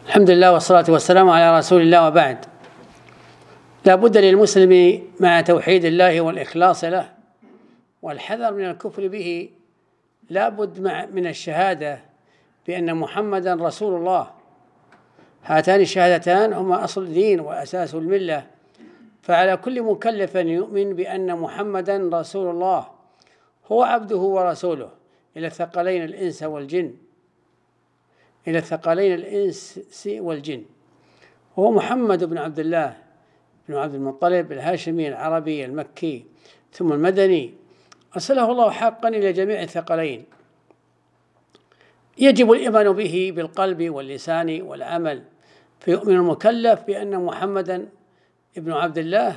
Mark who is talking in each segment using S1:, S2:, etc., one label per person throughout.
S1: الحمد لله والصلاة والسلام على رسول الله، وبعد. لا بد للمسلم مع توحيد الله والإخلاص له والحذر من الكفر به لا بد من الشهادة بأن محمدا رسول الله. هاتان الشهادتان هما أصل الدين وأساس الملة، فعلى كل مكلف أن يؤمن بأن محمدا رسول الله هو عبده ورسوله إلى الثقلين الإنس والجن، وهو محمد بن عبد الله بن عبد المطلب الهاشمي العربي المكي ثم المدني، أرسله الله حقا إلى جميع الثقلين. يجب الإيمان به بالقلب واللسان والعمل، فيؤمن المكلف بأن محمدا ابن عبد الله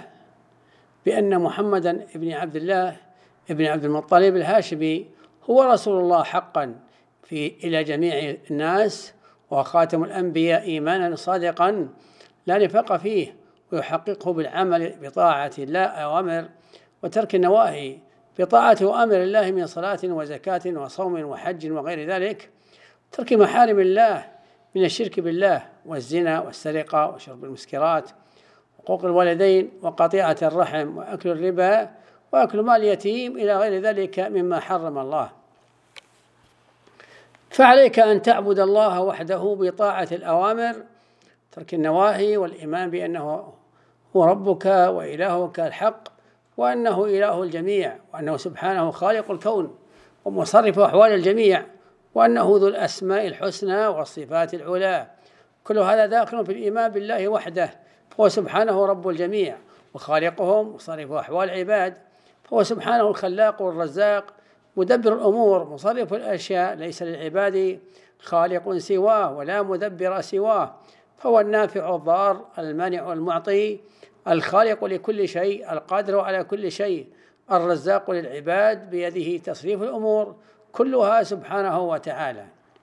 S1: ابن عبد المطلب الهاشمي هو رسول الله حقا إلى جميع الناس، وخاتم الأنبياء إيمانا صادقا لا نفاق فيه، ويحققه بالعمل بطاعة الله أوامر وترك النواهي، بطاعة أوامر الله من صلاة وزكاة وصوم وحج وغير ذلك، ترك محارم الله من الشرك بالله والزنا والسرقة وشرب المسكرات وحقوق الوالدين وقطيعة الرحم وأكل الربا وأكل مال اليتيم إلى غير ذلك مما حرم الله. فعليك أن تعبد الله وحده بطاعة الأوامر، ترك النواهي، والإيمان بأنه هو ربك وإلهك الحق، وأنه إله الجميع، وأنه سبحانه خالق الكون ومصرف أحوال الجميع، وأنه ذو الأسماء الحسنى والصفات العلى. كل هذا داخل في الإيمان بالله وحده، فهو سبحانه رب الجميع وخالقهم وصرف أحوال العباد، فهو سبحانه الخلاق والرزاق مدبر الأمور مصرف الأشياء، ليس للعباد خالق سواه ولا مدبر سواه، فهو النافع الضار المانع المعطي الخالق لكل شيء القادر على كل شيء الرزاق للعباد بيده تصريف الأمور كلها سبحانه وتعالى.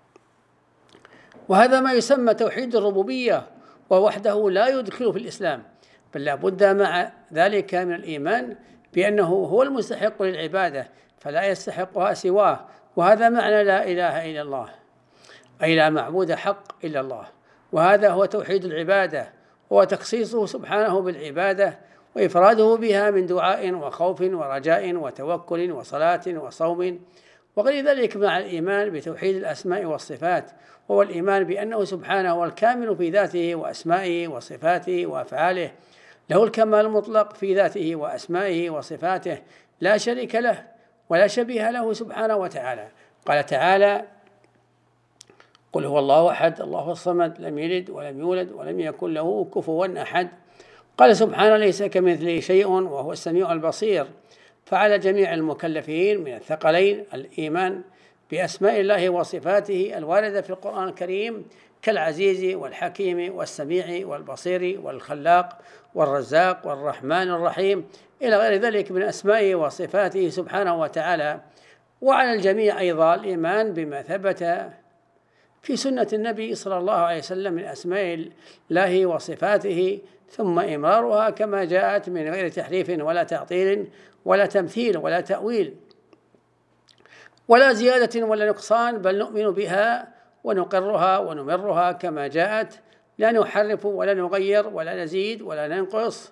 S1: وهذا ما يسمى توحيد الربوبية، ووحده لا يدخل في الإسلام، بل لا بد مع ذلك من الإيمان بأنه هو المستحق للعبادة فلا يستحقها سواه، وهذا معنى لا إله إلا الله، أي لا معبود حق إلا الله. وهذا هو توحيد العبادة، هو تخصيصه سبحانه بالعبادة وإفراده بها من دعاء وخوف ورجاء وتوكل وصلاة وصوم وغير ذلك، مع الإيمان بتوحيد الأسماء والصفات، وهو الإيمان بأنه سبحانه هو الكامل في ذاته وأسمائه وصفاته وأفعاله، له الكمال المطلق في ذاته وأسمائه وصفاته، لا شريك له ولا شبيه له سبحانه وتعالى. قال تعالى: قل هو الله أحد الله الصمد لم يلد ولم يولد ولم يكن له كفوا أحد. قال سبحانه: ليس كمثله شيء وهو السميع البصير. فعلى جميع المكلفين من الثقلين الإيمان بأسماء الله وصفاته الواردة في القرآن الكريم كالعزيز والحكيم والسميع والبصير والخلاق والرزاق والرحمن الرحيم إلى غير ذلك من أسمائه وصفاته سبحانه وتعالى. وعلى الجميع أيضا الإيمان بما ثبت في سنة النبي صلى الله عليه وسلم من أسماء الله وصفاته، ثم إمرارها كما جاءت من غير تحريف ولا تعطيل ولا تمثيل ولا تأويل ولا زيادة ولا نقصان، بل نؤمن بها ونقرها ونمرها كما جاءت، لا نحرف ولا نغير ولا نزيد ولا ننقص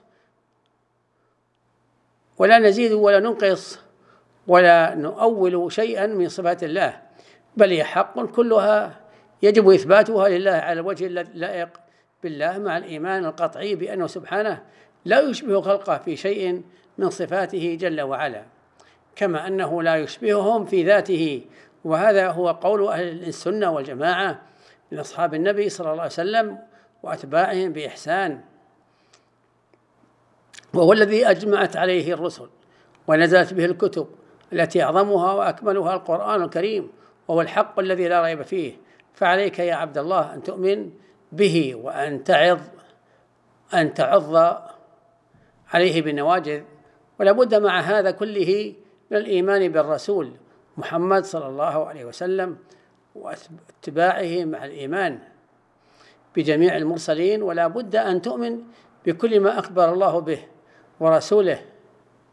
S1: ولا نؤول شيئا من صفات الله، بل هي حق كلها يجب إثباتها لله على الوجه اللائق بالله، مع الإيمان القطعي بأنه سبحانه لا يشبه خلقه في شيء من صفاته جل وعلا، كما أنه لا يشبههم في ذاته. وهذا هو قول أهل السنة والجماعة من أصحاب النبي صلى الله عليه وسلم وأتباعهم بإحسان، وهو الذي أجمعت عليه الرسل ونزلت به الكتب التي أعظمها وأكملها القرآن الكريم، وهو الحق الذي لا ريب فيه. فعليك يا عبد الله أن تؤمن به وأن تعض عليه بالنواجذ، ولا بد مع هذا كله من الإيمان بالرسول محمد صلى الله عليه وسلم واتباعه، مع الإيمان بجميع المرسلين، ولا بد أن تؤمن بكل ما أخبر الله به ورسوله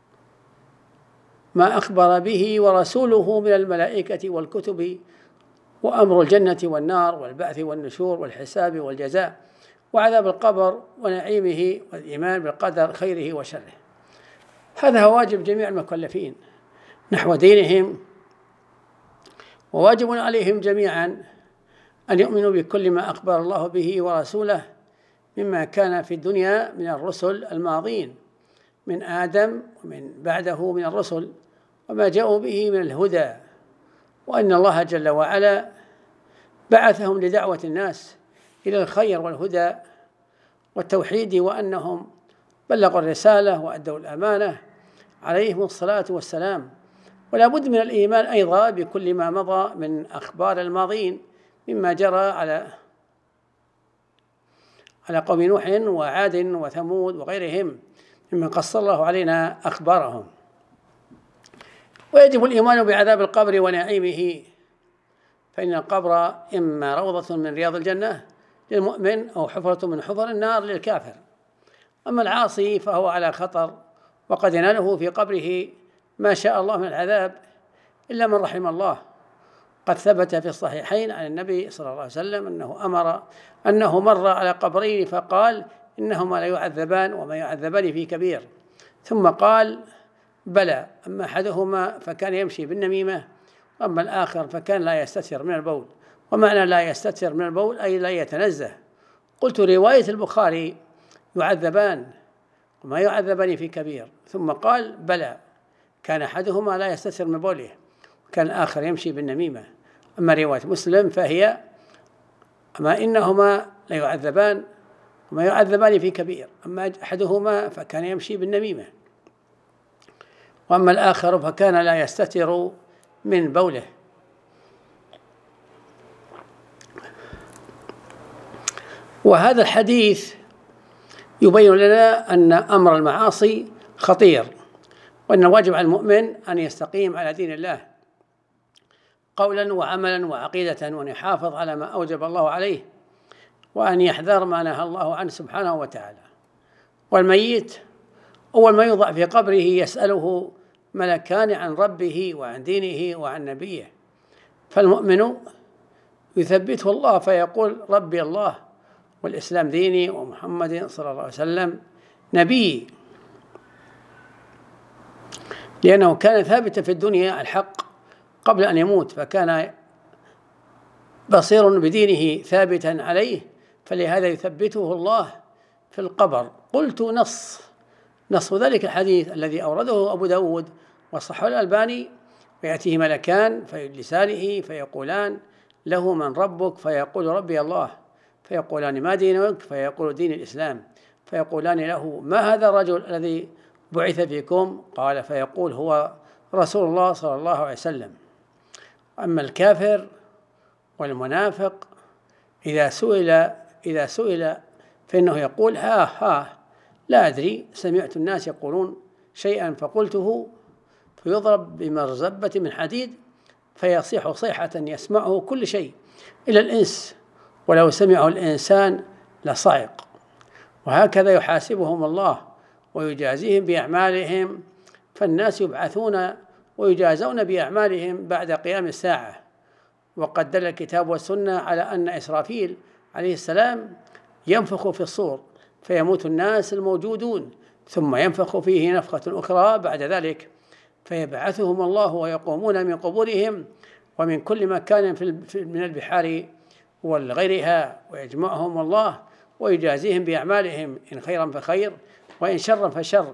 S1: ما أخبر به ورسوله من الملائكة والكتب وأمر الجنة والنار والبعث والنشور والحساب والجزاء وعذاب القبر ونعيمه والإيمان بالقدر خيره وشره. هذا هو واجب جميع المكلفين نحو دينهم، وواجب عليهم جميعا أن يؤمنوا بكل ما أخبر الله به ورسوله مما كان في الدنيا من الرسل الماضين من آدم ومن بعده من الرسل وما جاءوا به من الهدى، وأن الله جل وعلا بعثهم لدعوة الناس إلى الخير والهدى والتوحيد، وأنهم بلغوا الرسالة وأدوا الأمانة عليهم الصلاة والسلام. ولا بد من الإيمان أيضا بكل ما مضى من أخبار الماضين مما جرى على قوم نوح وعاد وثمود وغيرهم ممن قص الله علينا أخبارهم. ويجب الإيمان بعذاب القبر ونعيمه، فإن القبر إما روضة من رياض الجنة للمؤمن أو حفرة من حفر النار للكافر. أما العاصي فهو على خطر، وقد يناله في قبره ما شاء الله من العذاب إلا من رحم الله. قد ثبت في الصحيحين عن النبي صلى الله عليه وسلم أنه مر على قبرين فقال إنهما لا يعذبان وما يعذبان في كبير، ثم قال بلى، أما أحدهما فكان يمشي بالنميمة، وأما الآخر فكان لا يستتر من البول. ومعنى لا يستتر من البول أي لا يتنزه. قلت رواية البخاري يعذبان وما يعذبان في كبير، ثم قال بلى، كان أحدهما لا يستتر من بوله وكان الآخر يمشي بالنميمة. أما رواية مسلم فهي أما إنهما لا يعذبان وما يعذبان في كبير، أما أحدهما فكان يمشي بالنميمة، وأما الآخر فكان لا يستتر من بوله. وهذا الحديث يبين لنا أن أمر المعاصي خطير، وأن الواجب على المؤمن أن يستقيم على دين الله قولا وعملا وعقيدة، وأن يحافظ على ما أوجب الله عليه، وأن يحذر ما نهى الله عنه سبحانه وتعالى. والميت أول ما يوضع في قبره يسأله ملكان عن ربه وعن دينه وعن نبيه، فالمؤمن يثبته الله فيقول ربي الله والإسلام ديني ومحمد صلى الله عليه وسلم نبي، لأنه كان ثابتا في الدنيا الحق قبل أن يموت، فكان بصير بدينه ثابتا عليه، فلهذا يثبته الله في القبر. قلت نص ذلك الحديث الذي أورده أبو داود وصححه الألباني: ويأتيه ملكان فيجلسانه فيقولان له من ربك؟ فيقول ربي الله. فيقولان ما دينك؟ فيقول دين الإسلام. فيقولان له ما هذا الرجل الذي بعث فيكم؟ قال فيقول هو رسول الله صلى الله عليه وسلم. أما الكافر والمنافق إذا سئل فإنه يقول ها لا أدري، سمعت الناس يقولون شيئا فقلته، فيضرب بمرزبة من حديد فيصيح صيحة يسمعه كل شيء إلى الإنس، ولو سمعه الإنسان لصعق. وهكذا يحاسبهم الله ويجازيهم بأعمالهم، فالناس يبعثون ويجازون بأعمالهم بعد قيام الساعة. وقد دل الكتاب والسنة على أن إسرافيل عليه السلام ينفخ في الصور فيموت الناس الموجودون، ثم ينفخ فيه نفخة أخرى بعد ذلك فيبعثهم الله ويقومون من قبورهم ومن كل مكان من البحار وغيرها، ويجمعهم الله ويجازيهم بأعمالهم إن خيرا فخير وإن شرا فشر.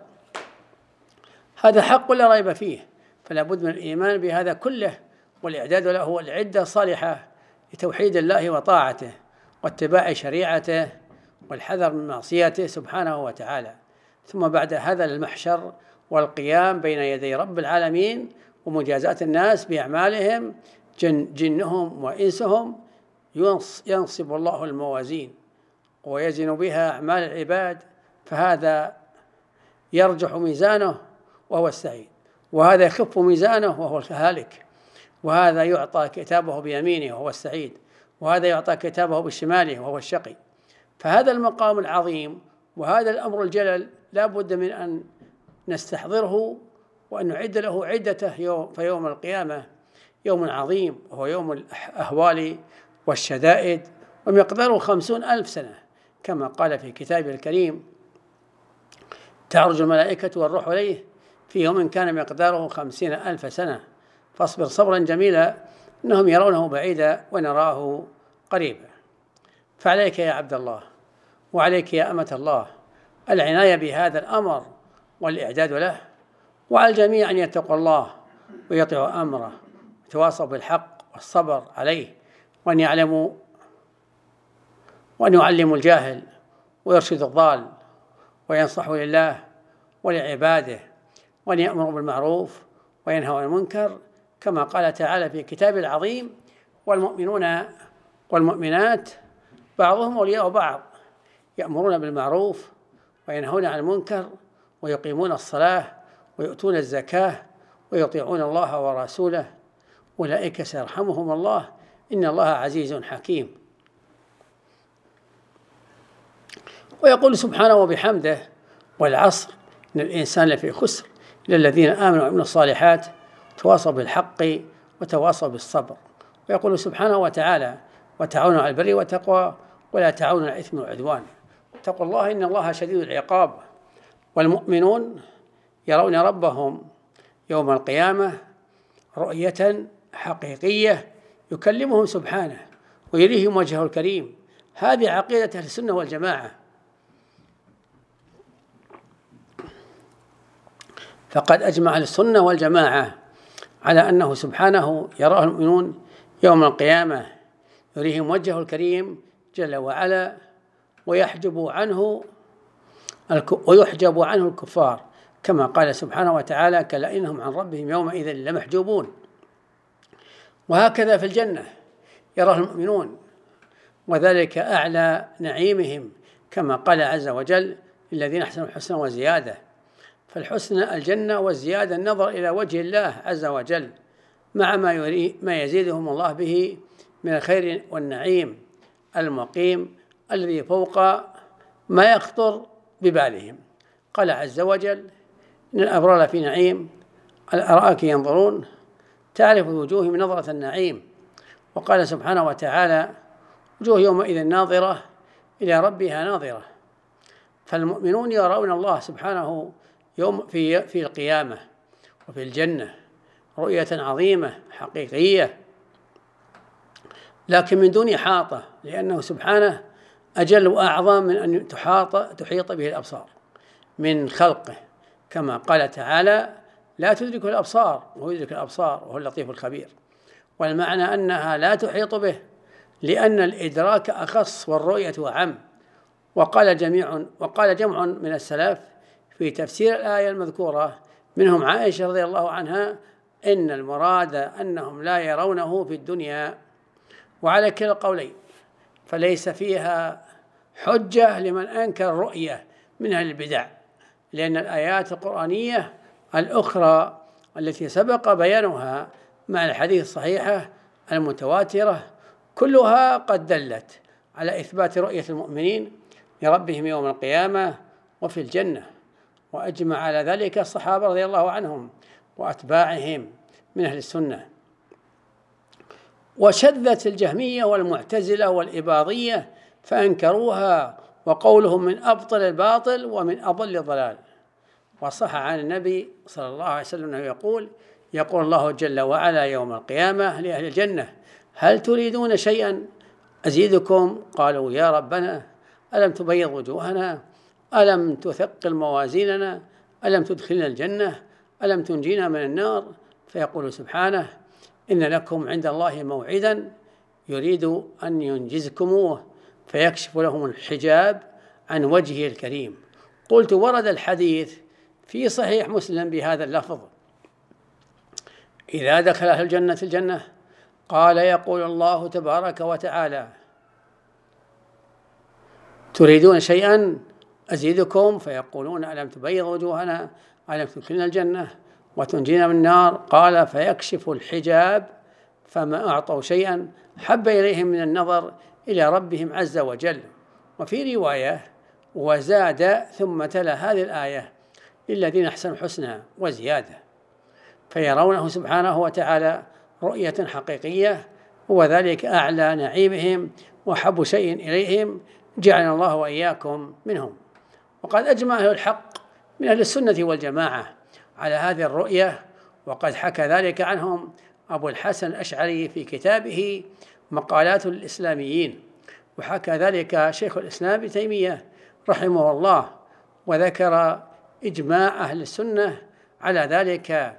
S1: هذا حق لا ريب فيه، فلا بد من الإيمان بهذا كله والإعداد له والعدة صالحة لتوحيد الله وطاعته واتباع شريعته والحذر من معصيته سبحانه وتعالى. ثم بعد هذا المحشر والقيام بين يدي رب العالمين ومجازاة الناس بأعمالهم جنهم وإنسهم، ينصب الله الموازين ويزن بها أعمال العباد، فهذا يرجح ميزانه وهو السعيد، وهذا يخف ميزانه وهو الهالك، وهذا يعطى كتابه بيمينه وهو السعيد، وهذا يعطى كتابه بشماله وهو الشقي. فهذا المقام العظيم وهذا الأمر الجلل لا بد من أن نستحضره وأن نعد له عدته، فيوم القيامة يوم عظيم وهو يوم الأهوال والشدائد، ومقداره 50,000 سنة، كما قال في كتابه الكريم: تعرج الملائكة والروح إليه في يوم كان مقداره 50,000 سنة، فاصبر صبرا جميلا إنهم يرونه بعيدا ونراه قريبا. فعليك يا عبد الله وعليك يا أمة الله العناية بهذا الأمر والإعداد له، وعلى الجميع أن يتقوا الله ويطيعوا أمره ويتواصوا بالحق والصبر عليه، وأن يعلموا الجاهل ويرشدوا الضال، وينصحوا لله ولعباده، وأن يأمروا بالمعروف وينهوا عن المنكر، كما قال تعالى في كتابه العظيم: والمؤمنون والمؤمنات بعضهم أولياء بعض يأمرون بالمعروف وينهون عن المنكر ويقيمون الصلاة ويؤتون الزكاة ويطيعون الله ورسوله أولئك سيرحمهم الله إن الله عزيز حكيم. ويقول سبحانه وبحمده: والعصر إن الإنسان لفي خسر إلا الذين آمنوا وعملوا الصالحات تواصوا بالحق وتواصوا بالصبر. ويقول سبحانه وتعالى: وتعاونوا على البر والتقوى ولا تعاونوا على الإثم والعدوان. اتقوا الله إن الله شديد العقاب. والمؤمنون يرون ربهم يوم القيامة رؤية حقيقية يكلمهم سبحانه ويريهم وجهه الكريم. هذه عقيدة أهل السنة والجماعة، فقد أجمع السنة والجماعة على أنه سبحانه يراه المؤمنون يوم القيامة يريهم وجهه الكريم جل وعلا، ويحجب عنه الكفار، كما قال سبحانه وتعالى: كلا إنهم عن ربهم يومئذ لمحجوبون. وهكذا في الجنة يراه المؤمنون، وذلك أعلى نعيمهم، كما قال عز وجل: للذين أحسنوا الحسنى وزيادة. فالحسن الجنة، والزيادة النظر إلى وجه الله عز وجل مع ما يزيدهم الله به من الخير والنعيم المقيم الذي فوق ما يخطر ببالهم. قال عز وجل: إن الأبرار في نعيم على الأرائك ينظرون تعرف وجوههم نظرة النعيم. وقال سبحانه وتعالى: وجوه يومئذ ناظرة إلى ربها ناظرة. فالمؤمنون يرون الله سبحانه يوم في القيامة وفي الجنة رؤية عظيمة حقيقية، لكن من دون إحاطة، لأنه سبحانه أجل وأعظم من أن تحيط به الأبصار من خلقه، كما قال تعالى: لا تدرك الأبصار وهو يدرك الأبصار وهو اللطيف الخبير. والمعنى أنها لا تحيط به لأن الإدراك أخص والرؤية أعم. وقال جمع من السلف في تفسير الآية المذكورة منهم عائشة رضي الله عنها: إن المراد أنهم لا يرونه في الدنيا. وعلى كلا القولين فليس فيها حجة لمن أنكر الرؤية من أهل البدع، لأن الآيات القرآنية الأخرى التي سبق بيانها مع الحديث الصحيحة المتواترة كلها قد دلت على إثبات رؤية المؤمنين لربهم يوم القيامة وفي الجنة، وأجمع على ذلك الصحابة رضي الله عنهم وأتباعهم من أهل السنة. وشذت الجهمية والمعتزلة والإباضية فأنكروها، وقولهم من أبطل الباطل ومن أضل الضلال. وصح عن النبي صلى الله عليه وسلم أنه يقول الله جل وعلا يوم القيامة لأهل الجنة: هل تريدون شيئا أزيدكم؟ قالوا: يا ربنا ألم تبيض وجوهنا؟ ألم تثقل موازيننا؟ ألم تدخلنا الجنة؟ ألم تنجينا من النار؟ فيقول سبحانه: إن لكم عند الله موعدا يريد أن ينجزكموه فيكشف لهم الحجاب عن وجهه الكريم. قلت: ورد الحديث في صحيح مسلم بهذا اللفظ: إذا دخل أهل الجنة الجنة قال يقول الله تبارك وتعالى: تريدون شيئا أزيدكم؟ فيقولون: ألم تبيض وجوهنا؟ ألم تدخلنا الجنة وتنجينا من النار؟ قال: فيكشف الحجاب، فما أعطوا شيئا حب إليهم من النظر إلى ربهم عز وجل. وفي رواية: وزاد ثم تلا هذه الآية: للذين أحسنوا الحسنى وزيادة. فيرونه سبحانه وتعالى رؤية حقيقية، وذلك أعلى نعيمهم وأحب شيء إليهم، جعلنا الله وإياكم منهم. وقد أجمع أهل الحق من أهل السنة والجماعة على هذه الرؤية، وقد حكى ذلك عنهم أبو الحسن الأشعري في كتابه مقالات الإسلاميين، وحكى ذلك شيخ الإسلام ابن تيمية رحمه الله، وذكر إجماع أهل السنة على ذلك،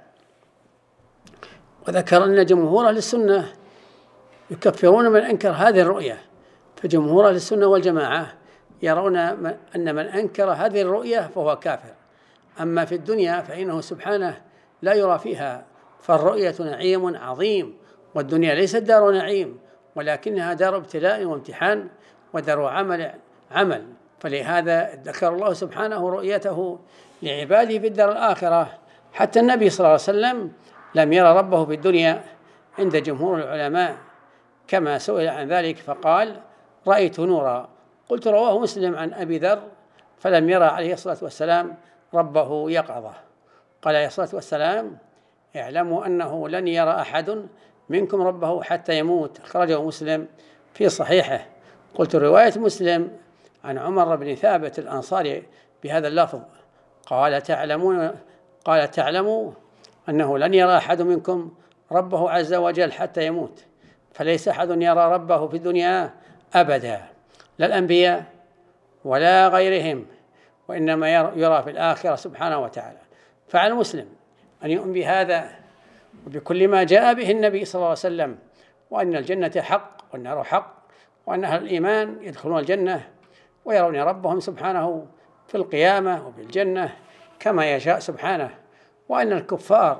S1: وذكر أن جمهور أهل السنة يكفرون من أنكر هذه الرؤية. فجمهور أهل السنة والجماعة يرون أن من أنكر هذه الرؤية فهو كافر. أما في الدنيا فإنه سبحانه لا يرى فيها، فالرؤية نعيم عظيم، والدنيا ليست دار نعيم ولكنها دار ابتلاء وامتحان ودار عمل. فلهذا ذكر الله سبحانه رؤيته لعباده في الدار الآخرة. حتى النبي صلى الله عليه وسلم لم يرى ربه في الدنيا عند جمهور العلماء، كما سئل عن ذلك فقال: رأيت نورا. قلت: رواه مسلم عن أبي ذر: فلم يرى عليه الصلاة والسلام ربه يقظة. قال عليه الصلاة والسلام: اعلموا أنه لن يرى أحد منكم ربه حتى يموت. أخرجه مسلم في صحيحه. قلت: رواية مسلم عن عمر بن ثابت الأنصاري بهذا اللفظ قال: تعلموا أنه لن يرى أحد منكم ربه عز وجل حتى يموت، فليس أحد يرى ربه في الدنيا أبدا، لا الأنبياء ولا غيرهم، وإنما يرى في الآخرة سبحانه وتعالى. فعلى المسلم أن يؤمن بهذا وبكل ما جاء به النبي صلى الله عليه وسلم، وأن الجنة حق والنار حق، وأن أهل الإيمان يدخلون الجنة ويرون ربهم سبحانه في القيامة وفي الجنة كما يشاء سبحانه، وأن الكفار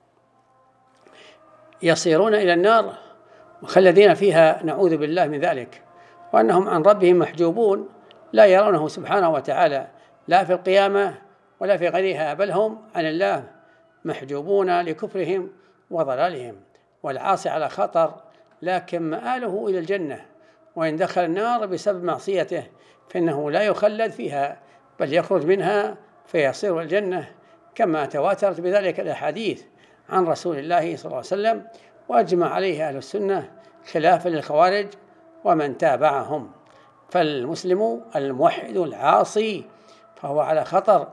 S1: يصيرون إلى النار مخلدين فيها نعوذ بالله من ذلك، وأنهم عن ربهم محجوبون لا يرونه سبحانه وتعالى لا في القيامة ولا في غيرها، بل هم عن الله محجوبون لكفرهم وضلالهم. والعاصي على خطر، لكن مآله إلى الجنة، وإن دخل النار بسبب معصيته فإنه لا يخلد فيها بل يخرج منها فيصير الجنة، كما تواترت بذلك الأحاديث عن رسول الله صلى الله عليه وسلم، وأجمع عليه أهل السنة خلافا للخوارج ومن تابعهم. فالمسلم الموحد العاصي فهو على خطر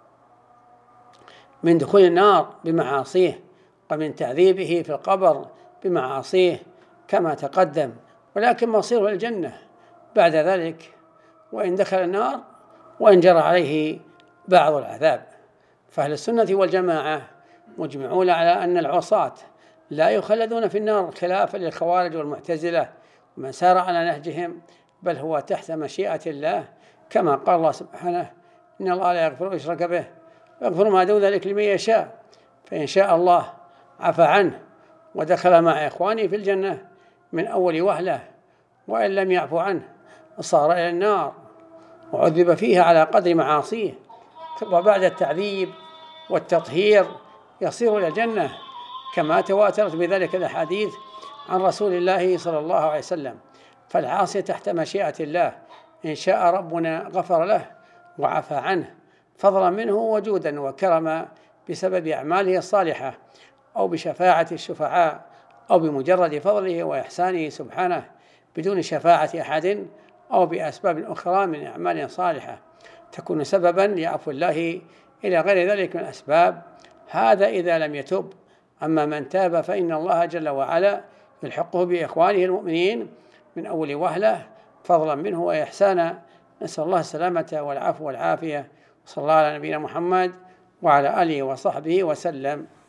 S1: من دخول النار بمعاصيه، ومن تعذيبه في القبر بمعاصيه كما تقدم، ولكن مصيره الجنة بعد ذلك، وإن دخل النار وإن جرى عليه بعض العذاب. فأهل السنة والجماعة مجمعون على أن العصاة لا يخلدون في النار خلافا للخوارج والمعتزلة ومن سار على نهجهم، بل هو تحت مشيئة الله، كما قال الله سبحانه: إن الله لا يغفر يشرك به ويغفر ما دون ذلك لمن يشاء، فإن شاء الله عفى عنه ودخل مع إخوانه في الجنة من أول وهلة، وإن لم يعفو عنه صار إلى النار وعذب فيها على قدر معاصيه، وبعد التعذيب والتطهير يصير إلى الجنة، كما تواترت بذلك الأحاديث عن رسول الله صلى الله عليه وسلم. فالعاصي تحت مشيئة الله، إن شاء ربنا غفر له وعفى عنه فضلا منه وجودا وكرما بسبب أعماله الصالحة، أو بشفاعة الشفعاء، أو بمجرد فضله وإحسانه سبحانه بدون شفاعة أحد، أو بأسباب أخرى من أعمال صالحة تكون سببا لعفو الله إلى غير ذلك من الأسباب، هذا إذا لم يتب. أما من تاب فإن الله جل وعلا يلحقه بإخوانه المؤمنين من أول وهلة فضلا منه وإحسانا. نسأل الله السلامة والعفو والعافية. صلى الله على نبينا محمد وعلى آله وصحبه وسلم.